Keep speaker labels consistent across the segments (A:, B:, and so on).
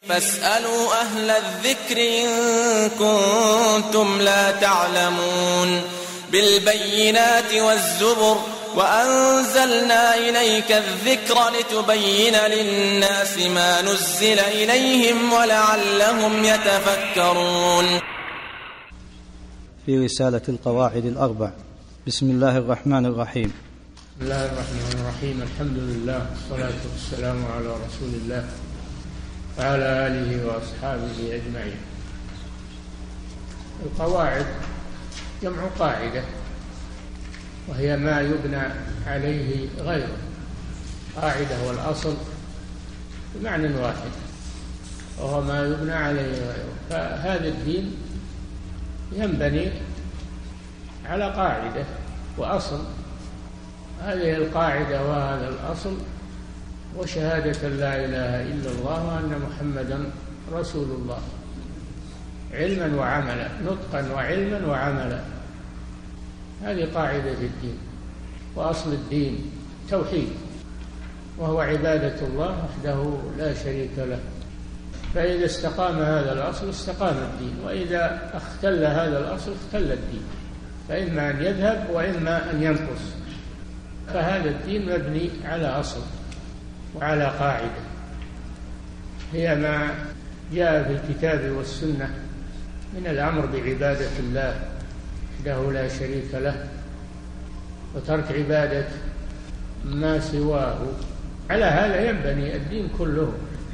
A: فاسألوا أهل الذكر إن كنتم لا تعلمون بالبينات والزبر وأنزلنا إليك الذكر لتبين للناس ما نزل إليهم ولعلهم يتفكرون.
B: في رسالة القواعد الأربع. بسم الله الرحمن الرحيم.
C: بسم الله الرحمن الرحيم. الحمد لله والصلاة والسلام على رسول الله وعلى آله وأصحابه أجمعين. القواعد جمع قاعدة، وهي ما يبنى عليه غيره. قاعدة والأصل بمعنى واحد، وهو ما يبنى عليه غيره. فهذا الدين ينبني على قاعدة وأصل. هذه القاعدة وهذا الأصل وشهادة لا إله إلا الله وأن محمدا رسول الله، علما وعملا، نطقا وعلما وعملا. هذه قاعدة الدين. وأصل الدين توحيد، وهو عبادة الله وحده لا شريك له. فإذا استقام هذا الأصل استقام الدين، وإذا اختل هذا الأصل اختل الدين، فإما أن يذهب وإما أن ينقص. فهذا الدين مبني على أصل وعلى قاعدة، هي ما جاء في الكتاب والسنة من الأمر بعبادة الله وحده لا شريك له، وترك عبادة ما سواه. على هذا ينبني الدين كله.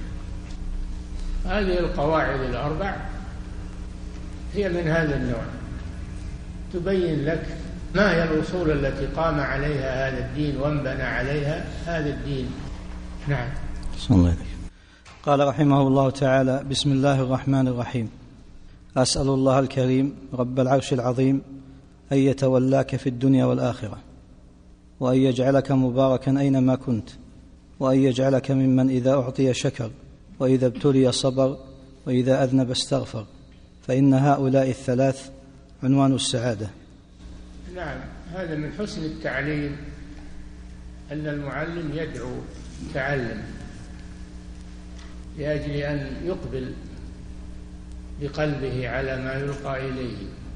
C: هذه القواعد الأربع هي من هذا النوع، تبين لك ما هي الأصول التي قام عليها هذا الدين وانبنى عليها هذا الدين. نعم.
B: قال رحمه الله تعالى: بسم الله الرحمن الرحيم. أسأل الله الكريم رب العرش العظيم أن يتولاك في الدنيا والآخرة، وأن يجعلك مباركا أينما كنت، وأن يجعلك ممن إذا أعطي شكر، وإذا ابتلي صبر، وإذا أذنب استغفر، فإن هؤلاء الثلاث عنوان السعادة.
C: نعم، هذا من حسن التعليم أن المعلم يدعو المتعلم لأجل أن يقبل بقلبه على ما يلقى إليه.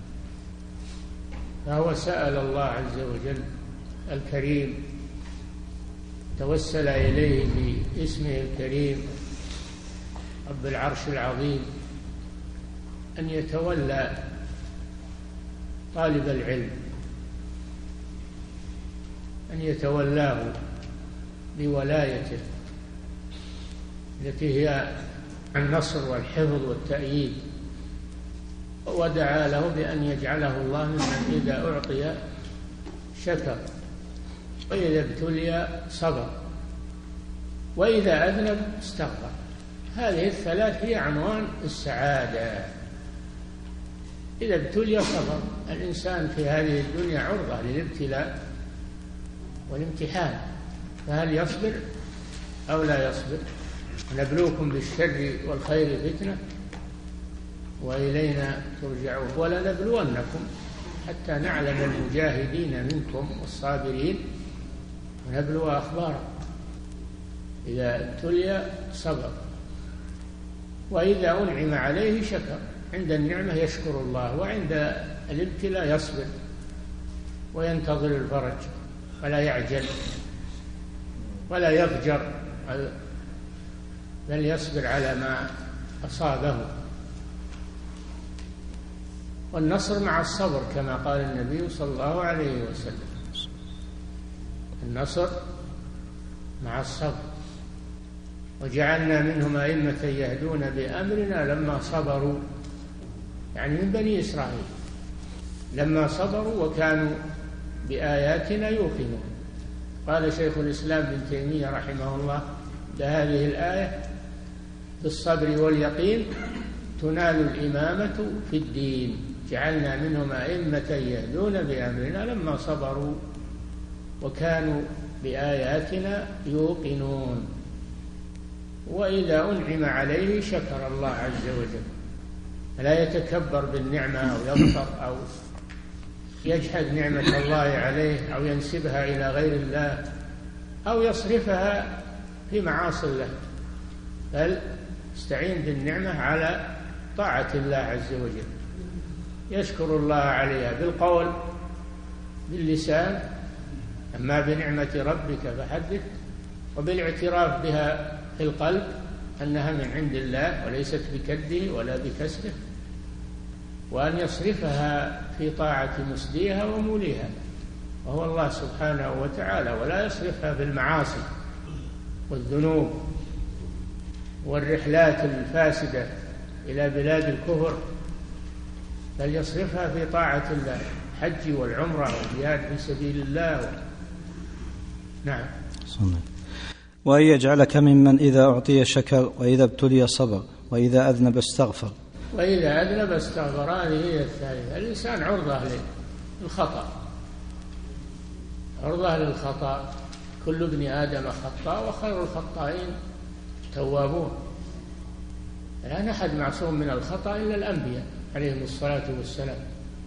C: فهو سأل الله عز وجل الكريم، توسل إليه باسمه الكريم رب العرش العظيم أن يتولى طالب العلم، أن يتولاه بولايته التي هي النصر والحفظ والتأييد. ودعا له بأن يجعله الله ممن إذا أعطي شكر، وإذا ابتلي صبر، وإذا أذنب استغفر. هذه الثلاث هي عنوان السعادة. إذا ابتلي صبر. الإنسان في هذه الدنيا عرضة للابتلاء والامتحان، فهل يصبر أو لا يصبر؟ نبلوكم بالشر والخير فتنة وإلينا ترجعون ولنبلونكم حتى نعلم المجاهدين منكم والصابرين ونبلو أخباركم. إذا ابتلي صبر، وإذا أنعم عليه شكر. عند النعمة يشكر الله، وعند الابتلاء يصبر وينتظر الفرج ولا يعجل ولا يضجر، بل يصبر على ما أصابه. والنصر مع الصبر كما قال النبي صلى الله عليه وسلم، النصر مع الصبر. وجعلنا منهم أئمة يهدون بأمرنا لما صبروا، يعني من بني إسرائيل، لما صبروا وكانوا بآياتنا يوقنون. قال شيخ الإسلام ابن تيمية رحمه الله: هذه الآية بالصبر واليقين تنال الإمامة في الدين. جعلنا منهم أئمة يهدون بأمرنا لما صبروا وكانوا بآياتنا يوقنون. وإذا أنعم عليه شكر الله عز وجل، لا يتكبر بالنعمة أو يغفر أو يجحد نعمة الله عليه أو ينسبها إلى غير الله أو يصرفها في معاصي الله، بل استعين بالنعمة على طاعة الله عز وجل، يشكر الله عليها بالقول باللسان، أما بنعمة ربك فحدث، وبالاعتراف بها في القلب أنها من عند الله وليست بكده ولا بكسره، وأن يصرفها في طاعة مسديها وموليها وهو الله سبحانه وتعالى، ولا يصرفها في المعاصي والذنوب والرحلات الفاسدة إلى بلاد الكفر، بل يصرفها في طاعة الله، الحج والعمرة والجهاد في سبيل الله. نعم.
B: وأن يجعلك ممن إذا أعطي شكر وإذا ابتلي صبر وإذا أذنب استغفر.
C: وإذا أذنب استغفر، هذه هي الثالثة. الإنسان عرضة للخطأ، عرضة للخطأ، كل ابن آدم خطاء وخير الخطائين توابون. لا أحد معصوم من الخطأ إلا الأنبياء عليهم الصلاة والسلام،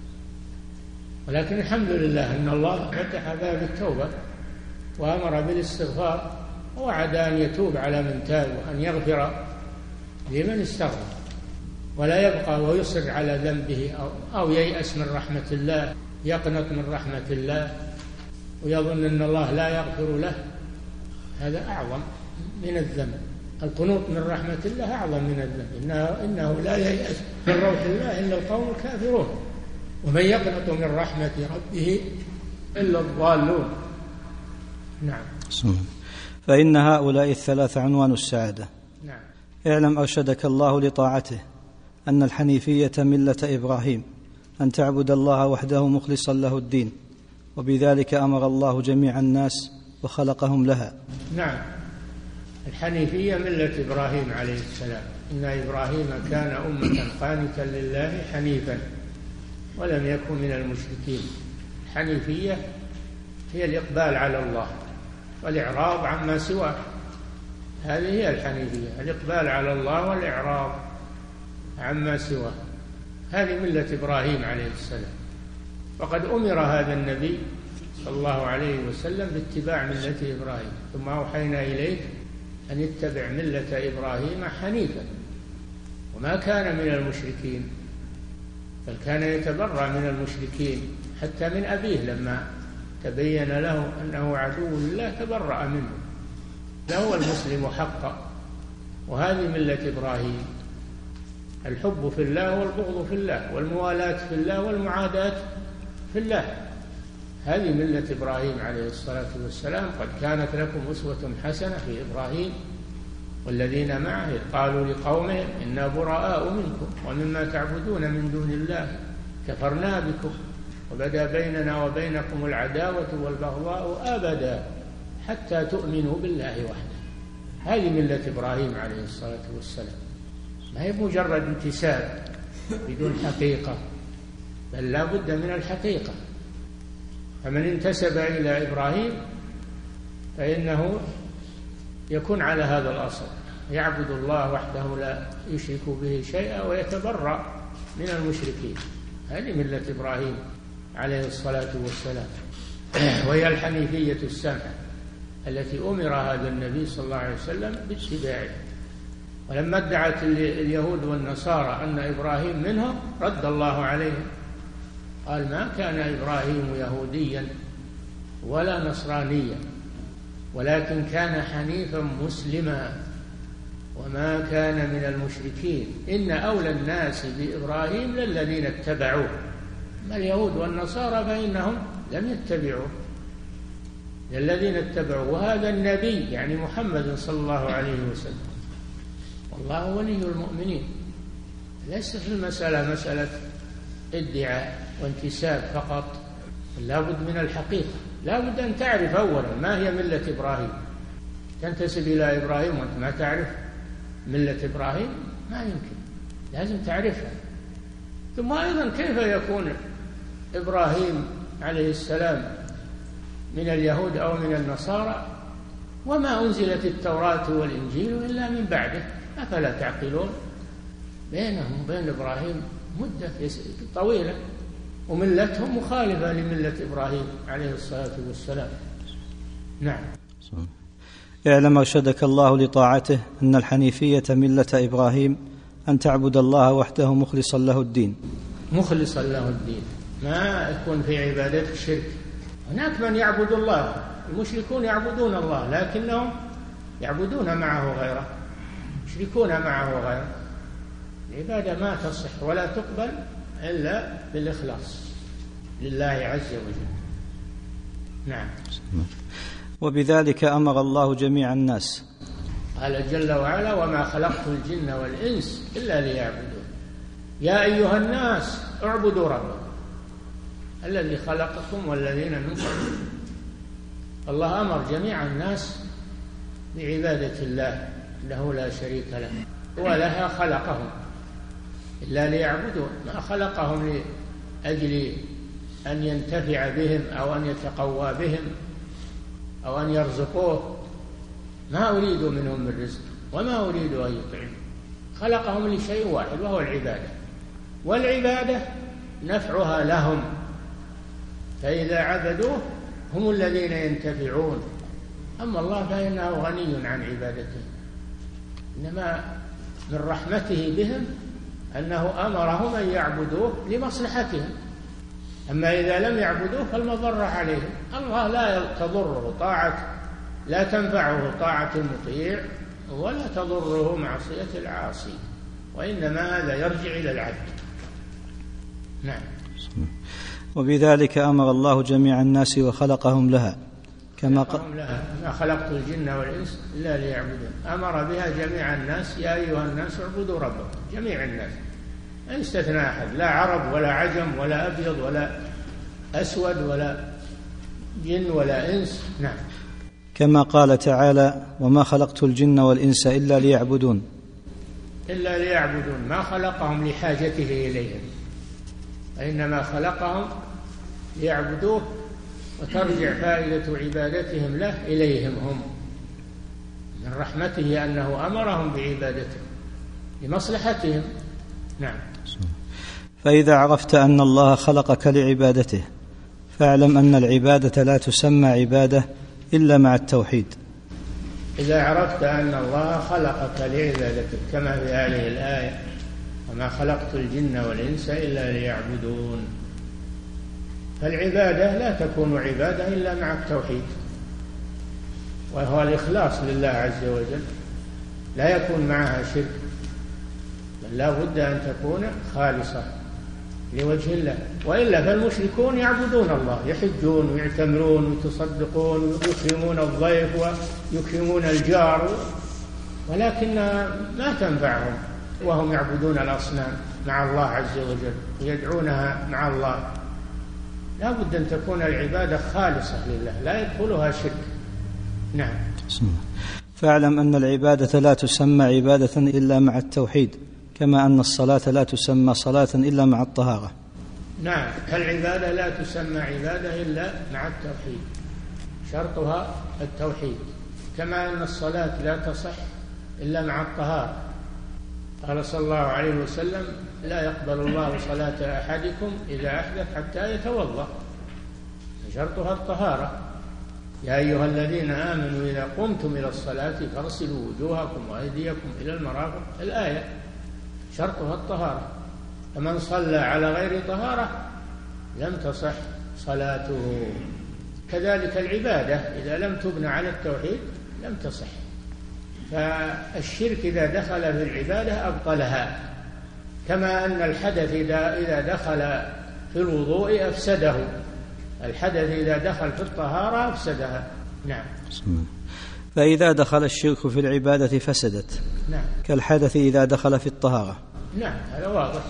C: ولكن الحمد لله أن الله فتح باب التوبة وأمر بالاستغفار، ووعد أن يتوب على من تاب وأن يغفر لمن استغفر، ولا يبقى ويصر على ذنبه أو ييأس من رحمة الله، يقنط من رحمة الله ويظن أن الله لا يغفر له. هذا أعظم من الذنب، القنوط من رحمة الله أعظم من الذنب. إنه لا ييأس من روح الله إلا القوم الكافرون، ومن يقنط من رحمة ربه إلا الضالون. نعم.
B: فإن هؤلاء الثلاثة عنوان السعادة.
C: نعم.
B: اعلم أرشدك الله لطاعته أن الحنيفية ملة إبراهيم، أن تعبد الله وحده مخلصا له الدين، وبذلك أمر الله جميع الناس وخلقهم لها.
C: نعم، الحنيفية ملة إبراهيم عليه السلام، إن إبراهيم كان أمة قانتا لله حنيفا ولم يكن من المشركين. الحنيفية هي الإقبال على الله والإعراض عما سواه، هذه هي الحنيفية، الإقبال على الله والإعراض عما سواه، هذه ملة إبراهيم عليه السلام. وقد أمر هذا النبي صلى الله عليه وسلم باتباع ملة إبراهيم، ثم أوحينا إليك أن اتبع ملة إبراهيم حنيفا وما كان من المشركين، بل كان يتبرأ من المشركين حتى من أبيه، لما تبين له أنه عدو لله تبرأ منه، فهو المسلم حقا. وهذه ملة إبراهيم، الحب في الله والبغض في الله والموالاة في الله والمعاداة في الله، هذه ملة إبراهيم عليه الصلاة والسلام. قد كانت لكم أسوة حسنة في إبراهيم والذين معه قالوا لقومهم إنا براء منكم ومما تعبدون من دون الله كفرنا بكم وبدا بيننا وبينكم العداوة والبغضاء أبدا حتى تؤمنوا بالله وحده. هذه ملة إبراهيم عليه الصلاة والسلام، ما هي مجرد انتساب بدون حقيقة، بل لا بد من الحقيقة. فمن انتسب إلى إبراهيم فإنه يكون على هذا الأصل، يعبد الله وحده لا يشرك به شيئا ويتبرأ من المشركين. هذه ملة إبراهيم عليه الصلاة والسلام، وهي الحنيفية السمحة التي أمر هذا النبي صلى الله عليه وسلم باتباعه. ولما ادعت اليهود والنصارى أن إبراهيم منهم رد الله عليهم، قال ما كان إبراهيم يهوديا ولا نصرانيا ولكن كان حنيفا مسلما وما كان من المشركين إن أولى الناس بإبراهيم للذين اتبعوه. أما اليهود والنصارى فإنهم لم يتبعوه، للذين اتبعوه. وهذا النبي يعني محمد صلى الله عليه وسلم، والله ولي المؤمنين. ليس في المسألة مسألة ادعاء وانتساب فقط، لا بد من الحقيقة، لا بد أن تعرف أولا ما هي ملة إبراهيم. تنتسب إلى إبراهيم وأنت ما تعرف ملة إبراهيم ما يمكن، لازم تعرفها. ثم أيضا كيف يكون إبراهيم عليه السلام من اليهود أو من النصارى وما أنزلت التوراة والإنجيل إلا من بعده؟ أفلا تعقلون؟ بينهم وبين إبراهيم مدة طويلة، وملتهم مخالفة لملة إبراهيم عليه الصلاة والسلام. نعم.
B: اعلم أرشدك الله لطاعته أن الحنيفية ملة إبراهيم أن تعبد الله وحده مخلصا له الدين.
C: مخلصا له الدين، ما يكون في عبادته شرك. هناك من يعبد الله، المشركون يعبدون الله لكنهم يعبدون معه غيره، يشركون معه غيره. العبادة ما تصح ولا تقبل إلا بالإخلاص لله عز وجل. نعم.
B: وبذلك أمر الله جميع الناس،
C: قال جل وعلا: وما خلقت الجن والإنس إلا ليعبدون. يا أيها الناس اعبدوا ربكم الذي خلقكم والذين من قبلكم. الله أمر جميع الناس بعبادة الله له لا شريك له، ولها خلقهم إلا ليعبدون، ما خلقهم لأجل أن ينتفع بهم أو أن يتقوى بهم أو أن يرزقوه، ما أريد منهم من رزق وما أريد أن يطعموا. خلقهم لشيء واحد وهو العبادة، والعبادة نفعها لهم، فإذا عبدوه هم الذين ينتفعون. أما الله فإنه غني عن عبادته، إنما من رحمته بهم أنه أمرهم أن يعبدوه لمصلحتهم. أما إذا لم يعبدوه فالمضرة عليهم. الله لا تضره طاعة، لا تنفعه طاعة المطيع ولا تضره معصية العاصي، وإنما هذا يرجع إلى العبد. نعم.
B: وبذلك أمر الله جميع الناس وخلقهم لها كما
C: ما خلقت الجن والإنس إلا ليعبدون. أمر بها جميع الناس: يا أيها الناس اعبدوا ربكم. جميع الناس، لا يستثنى أحد، لا عرب ولا عجم ولا أبيض ولا أسود ولا جن ولا إنس. نعم.
B: كما قال تعالى: وما خلقت الجن والإنس إلا ليعبدون.
C: إلا ليعبدون، ما خلقهم لحاجته إليهم، وإنما خلقهم ليعبدوه، وترجع فائدة عبادتهم له إليهم هم، من رحمته أنه أمرهم بعبادته لمصلحتهم. نعم.
B: فإذا عرفت أن الله خلقك لعبادته فاعلم أن العبادة لا تسمى عبادة إلا مع التوحيد.
C: إذا عرفت أن الله خلقك لعبادته كما في هذه الآية: وما خلقت الجن والإنس إلا ليعبدون. فالعبادة لا تكون عبادة إلا مع التوحيد، وهو الإخلاص لله عز وجل، لا يكون معها شرك، بل لا بد أن تكون خالصة لوجه الله. وإلا فالمشركون يعبدون الله، يحجون ويعتمرون ويتصدقون ويكرمون الضيف ويكرمون الجار، ولكن ما تنفعهم وهم يعبدون الأصنام مع الله عز وجل ويدعونها مع الله. لا بد أن تكون العبادة خالصة لله، لا يدخلها شرك. نعم.
B: فاعلم أن العبادة لا تسمى عبادة إلا مع التوحيد، كما أن الصلاة لا تسمى صلاة إلا مع الطهارة.
C: نعم، العبادة لا تسمى عبادة إلا مع التوحيد، شرطها التوحيد، كما أن الصلاة لا تصح إلا مع الطهارة. قال صلى الله عليه وسلم: لا يقبل الله صلاة أحدكم إذا أحدث حتى يتوضأ، شرطها الطهارة. يا أيها الذين آمنوا إذا قمتم إلى الصلاة فاغسلوا وجوهكم وأيديكم إلى المرافق، الآية شرطها الطهارة. فمن صلى على غير طهارة لم تصح صلاته. كذلك العبادة إذا لم تبنى على التوحيد لم تصح. فالشرك إذا دخل في العبادة أبطلها، كما أن الحدث إذا دخل في الوضوء أفسده، الحدث إذا دخل في الطهارة أفسدها. نعم.
B: فإذا دخل الشرك في العبادة فسدت.
C: نعم.
B: كالحدث إذا دخل في الطهارة.
C: نعم، هذا واضح.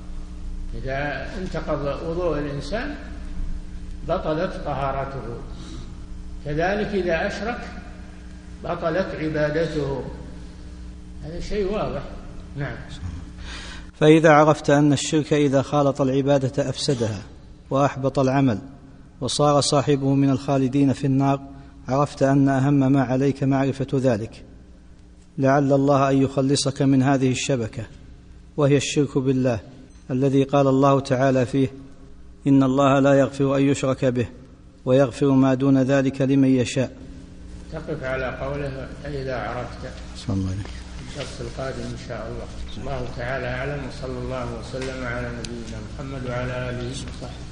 C: إذا انتقض وضوء الإنسان بطلت طهارته، كذلك إذا أشرك بطلت عبادته، هذا شيء واضح. نعم.
B: فإذا عرفت أن الشرك إذا خالط العبادة أفسدها وأحبط العمل وصار صاحبه من الخالدين في النار، عرفت أن أهم ما عليك معرفة ذلك، لعل الله أن يخلصك من هذه الشبكة، وهي الشرك بالله، الذي قال الله تعالى فيه: إن الله لا يغفر أن يشرك به ويغفر ما دون ذلك لمن يشاء.
C: تقف على قوله فإذا عرفت.
B: صلى الله عليه
C: الدرس القادم إن شاء الله. الله تعالى أعلم، وصلى الله وسلم على نبينا محمد وعلى آله وصحبه.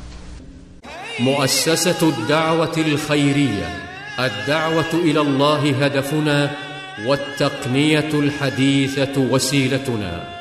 D: مؤسسة الدعوة الخيرية، الدعوة إلى الله هدفنا، والتقنية الحديثة وسيلتنا.